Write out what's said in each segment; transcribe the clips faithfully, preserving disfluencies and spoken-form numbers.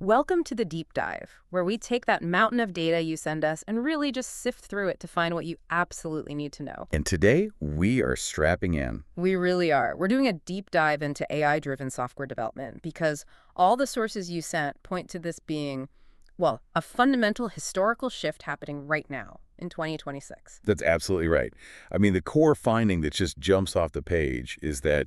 Welcome to the deep dive, where we take that mountain of data you send us and really just sift through it to find what you absolutely need to know. And today, we are strapping in. We really are. We're doing a deep dive into A I-driven software development because all the sources you sent point to this being, well, a fundamental historical shift happening right now in twenty twenty-six. That's absolutely right. I mean, the core finding that just jumps off the page is that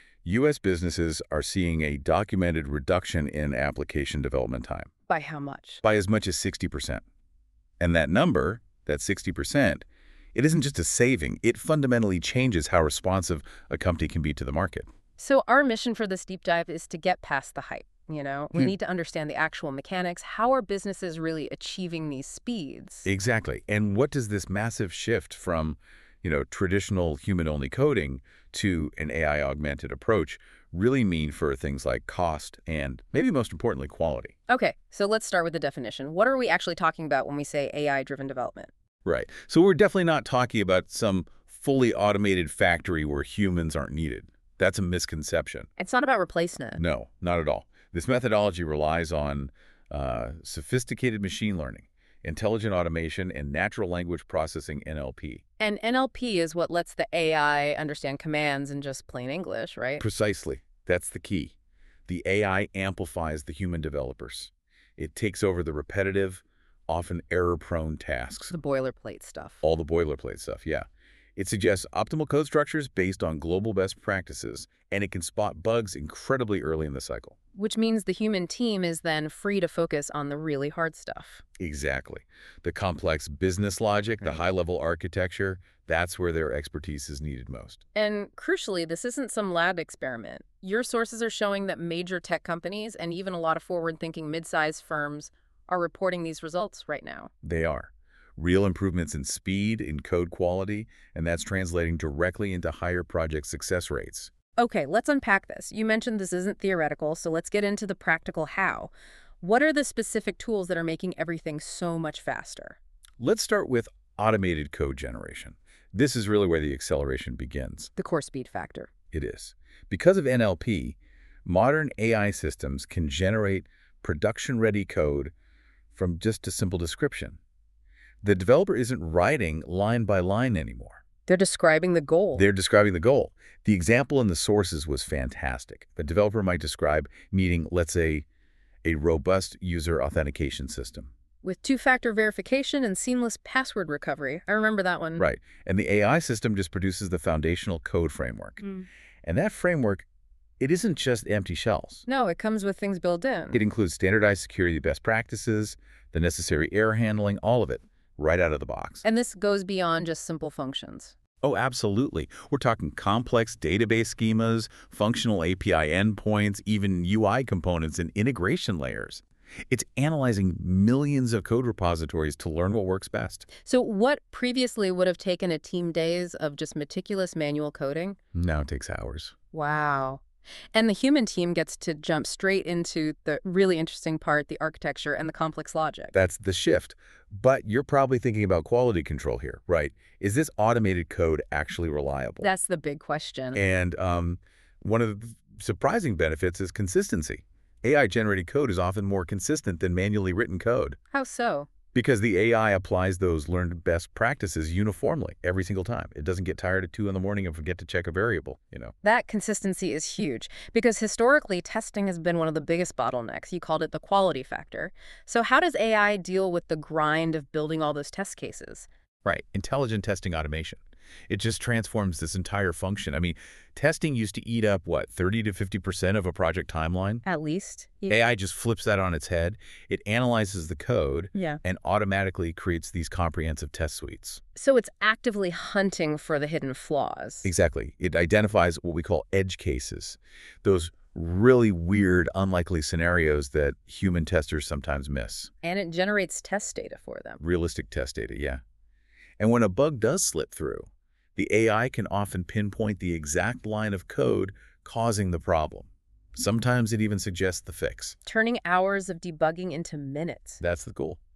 U S businesses are seeing a documented reduction in application development time By how much? by as much as sixty percent. And that number, that sixty percent, it isn't just a saving. It fundamentally changes how responsive a company can be to the market. So our mission for this deep dive is to get past the hype. You know, we Hmm. need to understand the actual mechanics. How are businesses really achieving these speeds? Exactly. And what does this massive shift from, you know, traditional human-only coding to an A I-augmented approach really mean for things like cost and, maybe most importantly, quality? Okay, so let's start with the definition. What are we actually talking about when we say A I-driven development? Right. So we're definitely not talking about some fully automated factory where humans aren't needed. That's a misconception. It's not about replacement. No, not at all. This methodology relies on uh, sophisticated machine learning, intelligent automation, and natural language processing, N L P. And N L P is what lets the A I understand commands in just plain English, right? Precisely. That's the key. The A I amplifies the human developers. It takes over the repetitive, often error-prone tasks. The boilerplate stuff. All the boilerplate stuff, yeah. It suggests optimal code structures based on global best practices, and it can spot bugs incredibly early in the cycle. Which means the human team is then free to focus on the really hard stuff. Exactly. The complex business logic, the Right. high-level architecture, that's where their expertise is needed most. And crucially, this isn't some lab experiment. Your sources are showing that major tech companies and even a lot of forward-thinking mid-sized firms are reporting these results right now. They are. Real improvements in speed, in code quality, and that's translating directly into higher project success rates. Okay, let's unpack this. You mentioned this isn't theoretical, so let's get into the practical how. What are the specific tools that are making everything so much faster? Let's start with automated code generation. This is really where the acceleration begins. The core speed factor. It is. Because of N L P, modern A I systems can generate production-ready code from just a simple description. The developer isn't writing line by line anymore. They're describing the goal. They're describing the goal. The example in the sources was fantastic. A developer might describe needing, let's say, a robust user authentication system. With two-factor verification and seamless password recovery. I remember that one. Right. And the A I system just produces the foundational code framework. Mm. And that framework, it isn't just empty shells. No, it comes with things built in. It includes standardized security best practices, the necessary error handling, all of it, right out of the box. And this goes beyond just simple functions. Oh, absolutely. We're talking complex database schemas, functional A P I endpoints, even U I components and integration layers. It's analyzing millions of code repositories to learn what works best. So what previously would have taken a team days of just meticulous manual coding? Now it takes hours. Wow. And the human team gets to jump straight into the really interesting part, the architecture and the complex logic. That's the shift. But you're probably thinking about quality control here, right? Is this automated code actually reliable? That's the big question. And um, one of the surprising benefits is consistency. A I-generated code is often more consistent than manually written code How so? because the A I applies those learned best practices uniformly every single time. It doesn't get tired at two in the morning and forget to check a variable, you know. That consistency is huge because historically testing has been one of the biggest bottlenecks. You called it the quality factor. So how does A I deal with the grind of building all those test cases? Right. Intelligent testing automation. It just transforms this entire function. I mean, testing used to eat up, what, thirty to fifty percent of a project timeline? At least. A I just flips that on its head. It analyzes the code Yeah. and automatically creates these comprehensive test suites. So it's actively hunting for the hidden flaws. Exactly. It identifies what we call edge cases, those really weird, unlikely scenarios that human testers sometimes miss. And it generates test data for them. Realistic test data, yeah. And when a bug does slip through, the A I can often pinpoint the exact line of code causing the problem. Sometimes it even suggests the fix. Turning hours of debugging into minutes. That's the goal.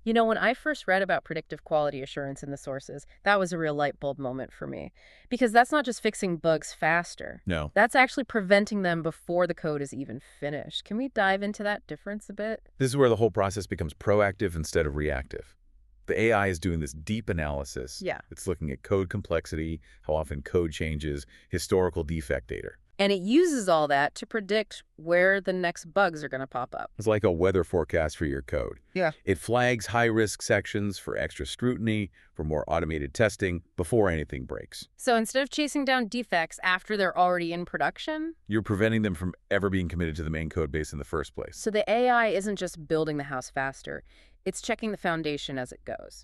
You know, when I first read about predictive quality assurance in the sources, that was a real light bulb moment for me. Because that's not just fixing bugs faster. No. That's actually preventing them before the code is even finished. Can we dive into that difference a bit? This is where the whole process becomes proactive instead of reactive. The A I is doing this deep analysis. Yeah. It's looking at code complexity, how often code changes, historical defect data. And it uses all that to predict where the next bugs are going to pop up. It's like a weather forecast for your code. Yeah. It flags high-risk sections for extra scrutiny, for more automated testing, before anything breaks. So instead of chasing down defects after they're already in production, You're preventing them from ever being committed to the main code base in the first place. so the A I isn't just building the house faster, it's checking the foundation as it goes.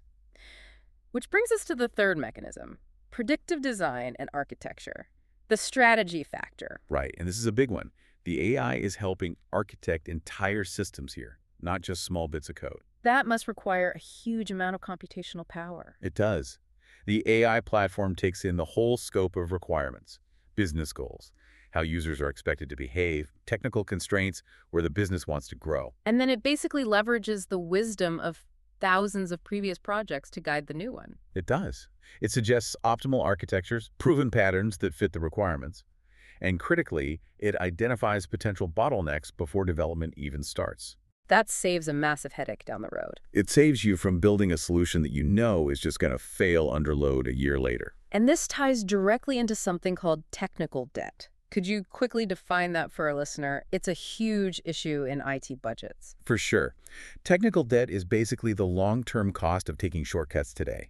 Which brings us to the third mechanism, predictive design and architecture. The strategy factor. Right, and this is a big one. The A I is helping architect entire systems here, not just small bits of code. That must require a huge amount of computational power. It does. The A I platform takes in the whole scope of requirements, business goals, how users are expected to behave, technical constraints, where the business wants to grow. And then it basically leverages the wisdom of thousands of previous projects to guide the new one. It does. It suggests optimal architectures, proven patterns that fit the requirements, and critically, it identifies potential bottlenecks before development even starts. That saves a massive headache down the road. It saves you from building a solution that you know is just going to fail under load a year later. And this ties directly into something called technical debt. Could you quickly define that for our listener? It's a huge issue in I T budgets. For sure. Technical debt is basically the long-term cost of taking shortcuts today.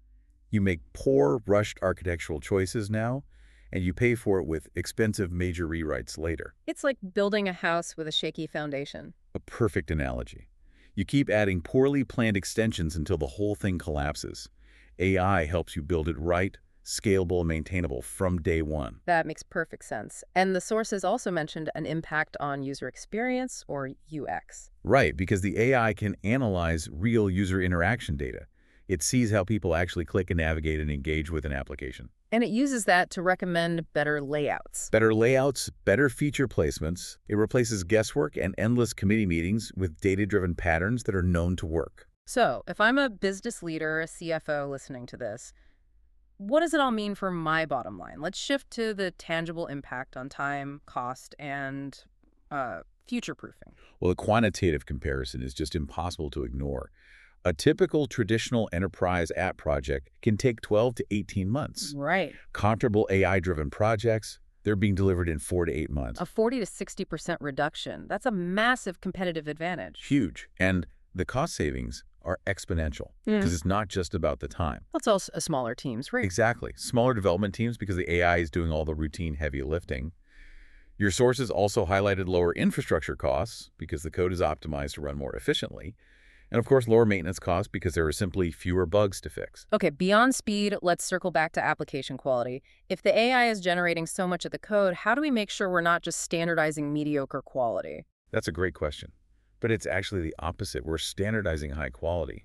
You make poor, rushed architectural choices now, and you pay for it with expensive major rewrites later. It's like building a house with a shaky foundation. A perfect analogy. You keep adding poorly planned extensions until the whole thing collapses. A I helps you build it right, scalable and maintainable from day one. That makes perfect sense. And the sources also mentioned an impact on user experience, or U X. Right, because the A I can analyze real user interaction data. It sees how people actually click and navigate and engage with an application. And it uses that to recommend better layouts. Better layouts, better feature placements. It replaces guesswork and endless committee meetings with data-driven patterns that are known to work. So, if I'm a business leader, a C F O listening to this, what does it all mean for my bottom line? Let's shift to the tangible impact on time, cost, and uh, future-proofing. Well, a quantitative comparison is just impossible to ignore. A typical traditional enterprise app project can take twelve to eighteen months. Right. Comparable A I-driven projects, they're being delivered in four to eight months. A forty to sixty percent reduction. That's a massive competitive advantage. Huge. And the cost savings are exponential because it's not just about the time. That's also a smaller teams, right? Exactly. Smaller development teams because the A I is doing all the routine heavy lifting. Your sources also highlighted lower infrastructure costs because the code is optimized to run more efficiently. And of course, lower maintenance costs because there are simply fewer bugs to fix. Okay, beyond speed, let's circle back to application quality. If the A I is generating so much of the code, how do we make sure we're not just standardizing mediocre quality? That's a great question. But it's actually the opposite. We're standardizing high quality.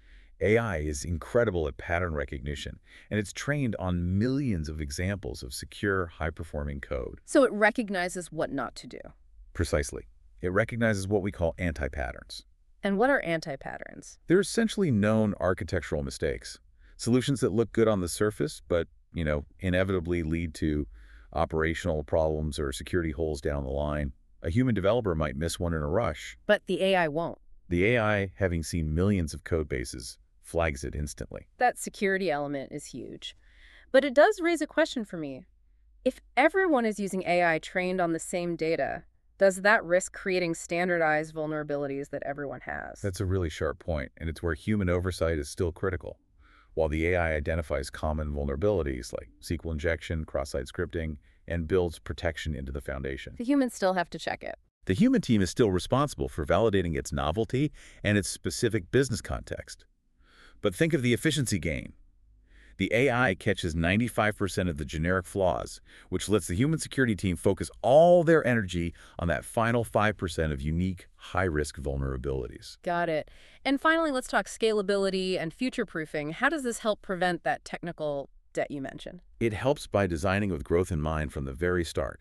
A I is incredible at pattern recognition, and it's trained on millions of examples of secure, high-performing code. So it recognizes what not to do. Precisely. It recognizes what we call anti-patterns. And what are anti-patterns? They're essentially known architectural mistakes. Solutions that look good on the surface, but, you know, inevitably lead to operational problems or security holes down the line. A human developer might miss one in a rush. But the A I won't. The A I, having seen millions of code bases, flags it instantly. That security element is huge. But it does raise a question for me. If everyone is using A I trained on the same data, does that risk creating standardized vulnerabilities that everyone has? That's a really sharp point, and it's where human oversight is still critical. While the A I identifies common vulnerabilities like S Q L injection, cross-site scripting, and builds protection into the foundation, The humans still have to check it. the human team is still responsible for validating its novelty and its specific business context. But think of the efficiency gain. The A I catches ninety-five percent of the generic flaws, which lets the human security team focus all their energy on that final five percent of unique, high-risk vulnerabilities. Got it. And finally, let's talk scalability and future-proofing. How does this help prevent that technical debt you mentioned? It helps by designing with growth in mind from the very start.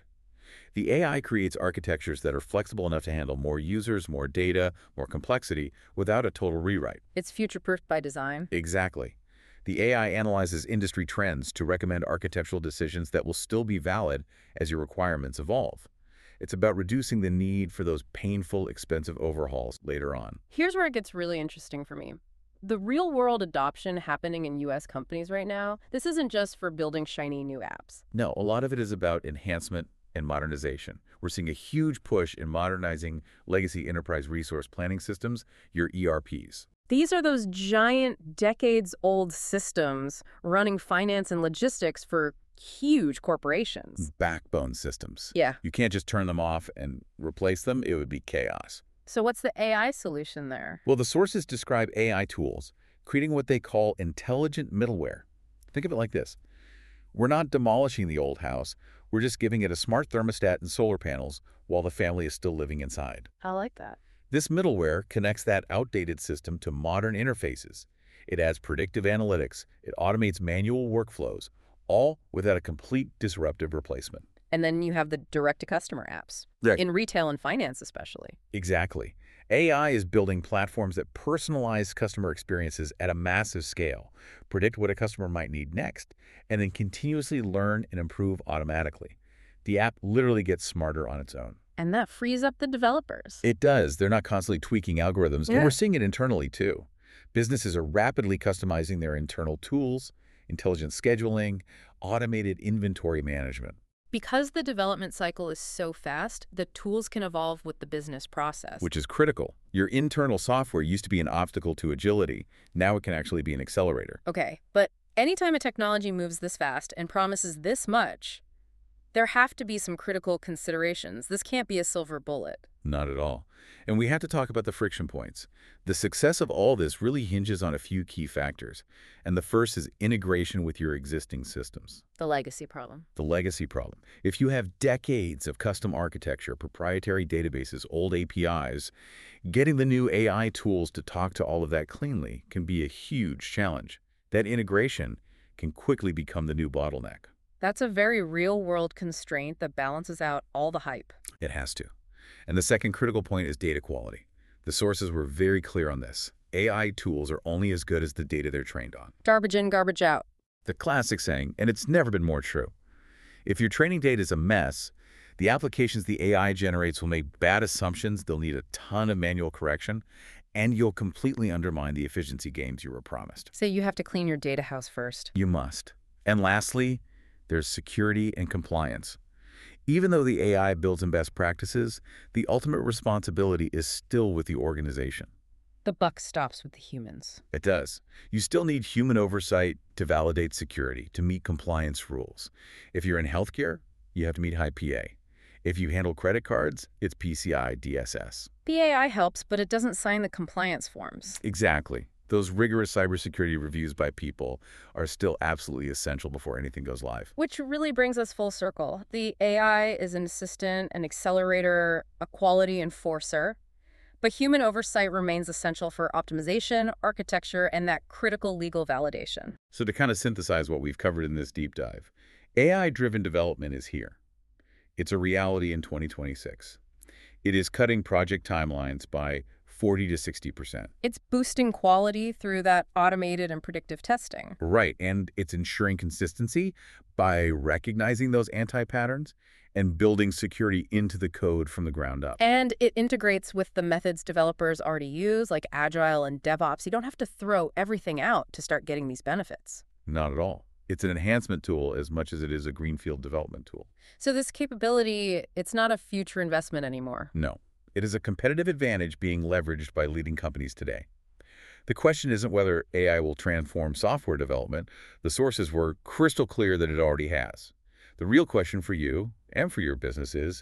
The A I creates architectures that are flexible enough to handle more users, more data, more complexity without a total rewrite. It's future-proofed by design. Exactly. The A I analyzes industry trends to recommend architectural decisions that will still be valid as your requirements evolve. It's about reducing the need for those painful, expensive overhauls later on. Here's where it gets really interesting for me. The real-world adoption happening in U S companies right now, this isn't just for building shiny new apps. No, a lot of it is about enhancement and modernization. We're seeing a huge push in modernizing legacy enterprise resource planning systems, your E R Ps. These are those giant, decades-old systems running finance and logistics for huge corporations. Backbone systems. Yeah. You can't just turn them off and replace them. It would be chaos. So what's the A I solution there? Well, the sources describe A I tools, creating what they call intelligent middleware. Think of it like this. We're not demolishing the old house. We're just giving it a smart thermostat and solar panels while the family is still living inside. I like that. This middleware connects that outdated system to modern interfaces. It adds predictive analytics. It automates manual workflows, all without a complete disruptive replacement. And then you have the direct-to-customer apps, Right. in retail and finance especially. Exactly. A I is building platforms that personalize customer experiences at a massive scale, predict what a customer might need next, and then continuously learn and improve automatically. The app literally gets smarter on its own. And that frees up the developers. It does. They're not constantly tweaking algorithms, and Yeah. we're seeing it internally too. Businesses are rapidly customizing their internal tools, intelligent scheduling, automated inventory management. Because the development cycle is so fast, the tools can evolve with the business process. Which is critical. Your internal software used to be an obstacle to agility. Now it can actually be an accelerator. Okay, but anytime a technology moves this fast and promises this much, there have to be some critical considerations. This can't be a silver bullet. Not at all. And we have to talk about the friction points. The success of all this really hinges on a few key factors. And the first is integration with your existing systems. The legacy problem. The legacy problem. If you have decades of custom architecture, proprietary databases, old A P Is, getting the new A I tools to talk to all of that cleanly can be a huge challenge. That integration can quickly become the new bottleneck. That's a very real-world constraint that balances out all the hype. It has to. And the second critical point is data quality. The sources were very clear on this. A I tools are only as good as the data they're trained on. Garbage in, garbage out. The classic saying, and it's never been more true. If your training data is a mess, the applications the A I generates will make bad assumptions, they'll need a ton of manual correction, and you'll completely undermine the efficiency gains you were promised. So you have to clean your data house first. You must. And lastly, there's security and compliance. Even though the A I builds in best practices, the ultimate responsibility is still with the organization. The buck stops with the humans. It does. You still need human oversight to validate security, to meet compliance rules. If you're in healthcare, you have to meet high P A. If you handle credit cards, it's P C I D S S. The A I helps, but it doesn't sign the compliance forms. Exactly. Those rigorous cybersecurity reviews by people are still absolutely essential before anything goes live. Which really brings us full circle. The A I is an assistant, an accelerator, a quality enforcer. But human oversight remains essential for optimization, architecture, and that critical legal validation. So to kind of synthesize what we've covered in this deep dive, A I-driven development is here. It's a reality in twenty twenty-six. It is cutting project timelines by forty to sixty percent. It's boosting quality through that automated and predictive testing. Right, and it's ensuring consistency by recognizing those anti-patterns and building security into the code from the ground up. And it integrates with the methods developers already use, like Agile and DevOps. You don't have to throw everything out to start getting these benefits. Not at all. It's an enhancement tool as much as it is a greenfield development tool. So this capability, it's not a future investment anymore. No. It is a competitive advantage being leveraged by leading companies today. The question isn't whether A I will transform software development. The sources were crystal clear that it already has. The real question for you and for your business is,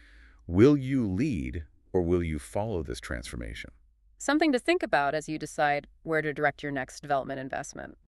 will you lead or will you follow this transformation? Something to think about as you decide where to direct your next development investment.